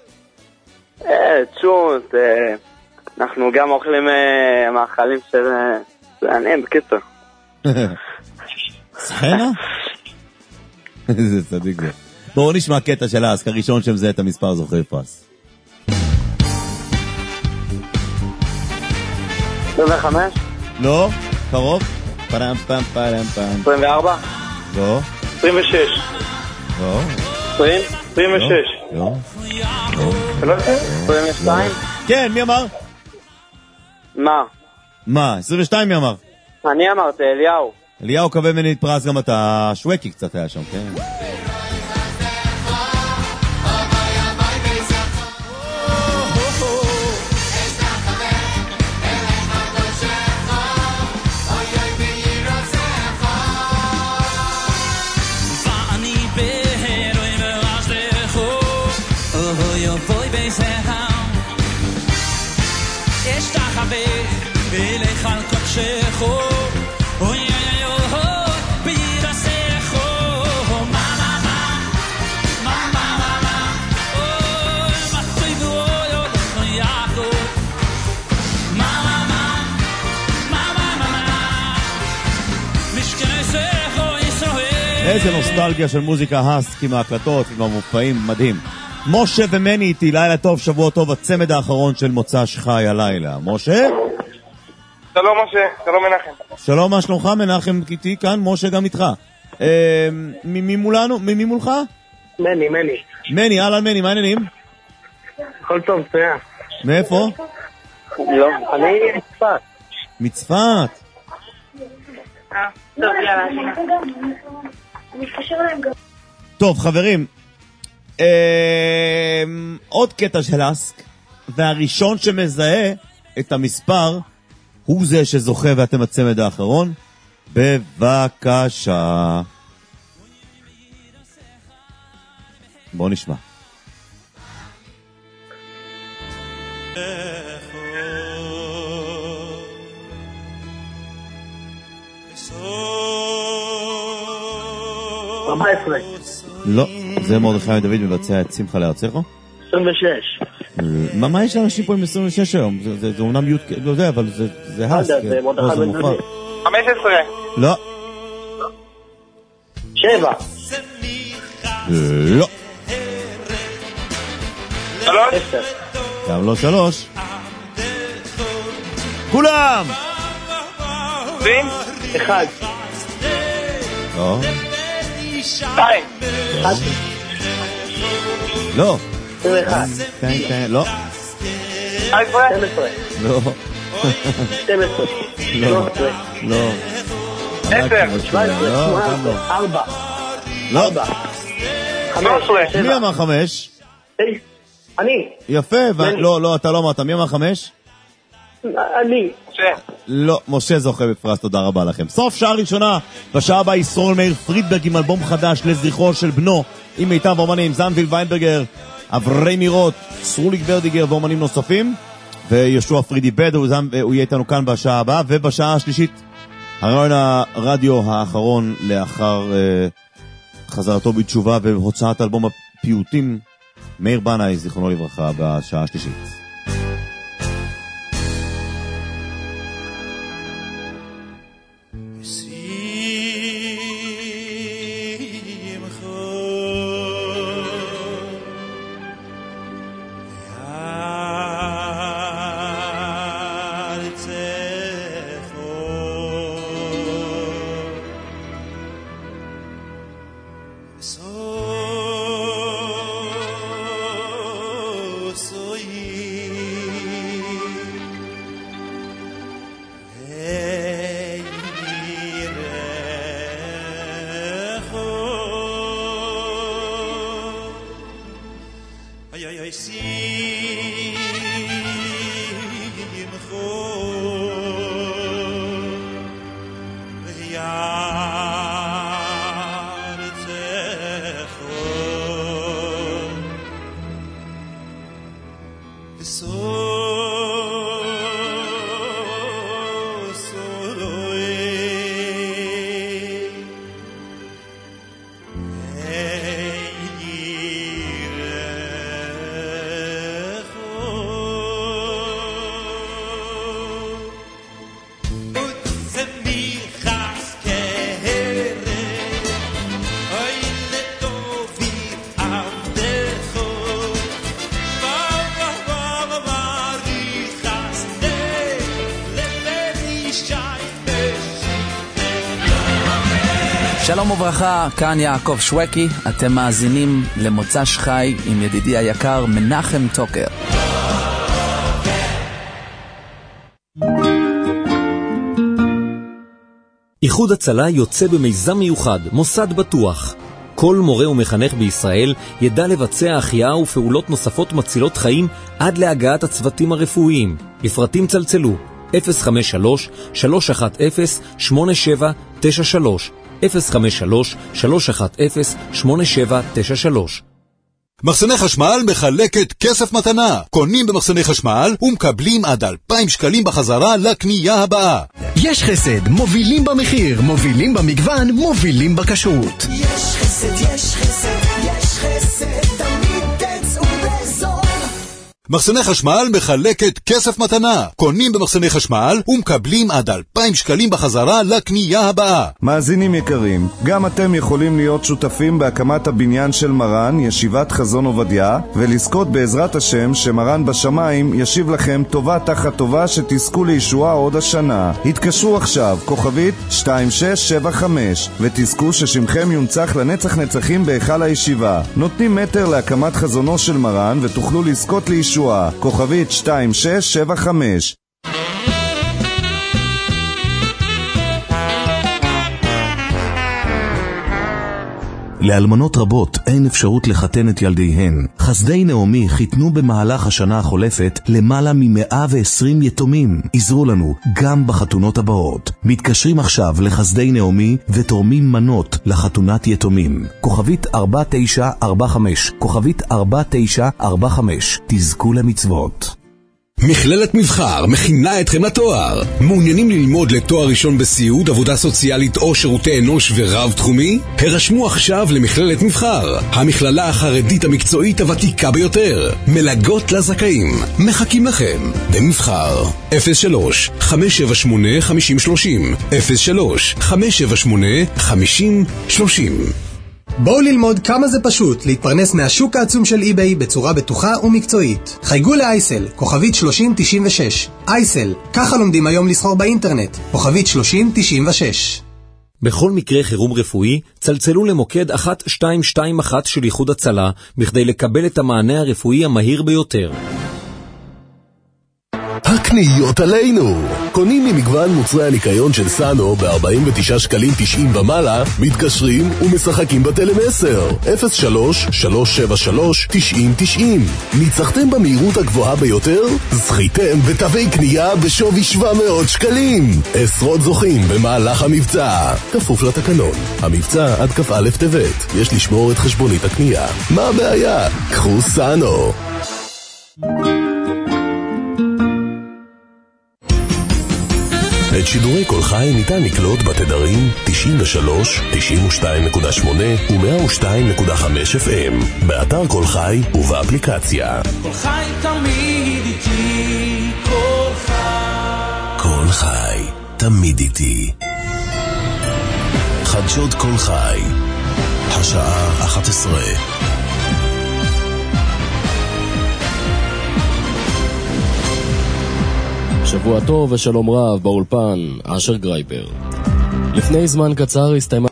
צ'ונט, אנחנו גם אוכלים מאכלים של... זה עניין, בקיצור. סחנה? איזה צדיק זה. בואו נשמע קטע של האסק הראשון שמזהה את המספר זוכה פרס. 25? לא. קרוב. פרם פם פרם פם. 24? לא. 26? לא. 20? 26? לא. 22? כן, מי אמר? מה? 22 מי אמר? אני אמרתי, אליהו. אליהו קווה ממני פרס גם אתה. שווקי קצת היה שם, כן? איזה נוסטלגיה של מוזיקה הסק עם ההקלטות, עם המופעים, מדהים. משה ומני איתי, לילה טוב, שבוע טוב, הצמד האחרון של מוצ"ש חי הלילה. משה? שלום משה, שלום מנחם. שלום, מה שלומך? מנחם איתי כאן, משה גם איתך. מי מולנו? מי מולך? מני. מני, אהלן מני, מה העניינים? הכל טוב, תראה. מאיפה? לא, אני מצפת. מצפת? טוב, יאללה. טוב, חברים, עוד קטע של אסק, והראשון שמזהה את המספר הוא זה שזוכה ואתם הצמד האחרון. בבקשה. בואו נשמע. לא, זה מרדכי דוד מבצע את שמחה לארצך. 26. מה יש לאנשים פה עם 26 היום? זה אומנם י' לא זה, אבל זה הס. זה מרדכי דוד. 15. לא. 7. לא. 3. גם לא 3. כולם! 20. 1. לא. 2. לא. 21. כן, לא. 12. לא. 12. לא. 10. 17. 4. לא. 15. מי אמר 5? אני. יפה, לא, אתה לא אמרת. מי אמר 5? אני. לא, משה זוכה בפרס, תודה רבה לכם. סוף שעה ראשונה, בשעה הבאה ישרול מאיר פרידברג עם אלבום חדש לזכרו של בנו, עם מיטב אומנים, זנביל ויינברגר, אברי מירות, סרוליק ורדיגר ואומנים נוספים, וישוע פרידי בד, הוא יהיה איתנו כאן בשעה הבאה, ובשעה השלישית, הרעיון הרדיו האחרון לאחר חזרתו בתשובה והוצאת אלבום הפיוטים, מאיר בנאי, זיכרונו לברכה, בשעה השלישית. שלום וברכה, כאן יעקב שווקי, אתם מאזינים למוצ"ש חי עם ידידי היקר מנחם טוקר. איחוד הצלה יוצא במיזם מיוחד, מוסד בטוח. כל מורה ומחנך בישראל ידע לבצע החייאה ופעולות נוספות מצילות חיים עד להגעת הצוותים הרפואיים. לפרטים צלצלו 053-310-8793 053-310-8793. מחסני חשמל מחלקת כסף מתנה. קונים במחסני חשמל ומקבלים עד 2,000 שקלים בחזרה לקנייה הבאה. יש חסד, מובילים במחיר, מובילים במגוון, מובילים בכשרות. יש חסד, יש חסד, יש חסד, תמיד תצאו בזול. מחסני חשמל מחלקת כסף מתנה. קונים במחסני חשמל ומקבלים עד 2,000 שקלים בחזרה לקנייה הבאה. מאזינים יקרים, גם אתם יכולים להיות שותפים בהקמת הבניין של מרן, ישיבת חזון עובדיה, ולזכות בעזרת השם שמרן בשמיים ישיב לכם טובה תחת טובה שתזכו לישועה עוד השנה. התקשרו עכשיו, כוכבית 2675, ותזכו ששמכם יונצח לנצח נצחים בהיכל הישיבה. נותנים מטר להקמת חזונו של מרן ותוכלו לזכות לישועה. כוכבית 2675. לאלמנות רבות אין אפשרות לחתן את ילדיהן. חסדי נעמי חיתנו במהלך השנה החולפת למעלה מ-120 יתומים. עזרו לנו גם בחתונות הבאות. מתקשרים עכשיו לחסדי נעמי ותורמים מנות לחתונת יתומים. כוכבית 4945, כוכבית 4945. תזכו למצוות. מכללת מבחר מכינה אתכם לתואר. מעוניינים ללמוד לתואר ראשון בסיעוד, עבודה סוציאלית או שירותי אנוש ורב תחומי? הרשמו עכשיו למכללת מבחר, המכללה החרדית המקצועית הוותיקה ביותר. מלגות לזכאים מחכים לכם במבחר. 03-578-5030 03-578-5030. בואו ללמוד כמה זה פשוט להתפרנס מהשוק העצום של eBay בצורה בטוחה ומקצועית. חייגו לאייסל, כוכבית 3096. אייסל, ככה לומדים היום לסחור באינטרנט. כוכבית 3096. בכל מקרה חירום רפואי, צלצלו למוקד 1221 של איחוד הצלה, בכדי לקבל את המענה הרפואי המהיר ביותר. הקניות עלינו. קונים ממגוון מוצרי הניקיון של סאנו ב-49 שקלים 90 ומעלה, מתקשרים ומשחקים בטלמסר 03-373-9090. ניצחתם במהירות הגבוהה ביותר? זכיתם בתווי קנייה בשווי 700 שקלים. עשרות זוכים במהלך המבצע. כפוף לתקנון. המבצע עד כ"א טבת. יש לשמור את חשבונית הקנייה. מה הבעיה? קחו סאנו. את שידורי כל חי ניתן לקלוט בתדרים 93, 92.8 ו-102.5 FM, באתר כל חי ובאפליקציה. כל חי תמיד איתי, כל חי. כל חי תמיד איתי. חדשות כל חי, השעה 11. שבוע טוב ושלום רב באולפן, אשר גרייבר. לפני זמן קצר הסתיימה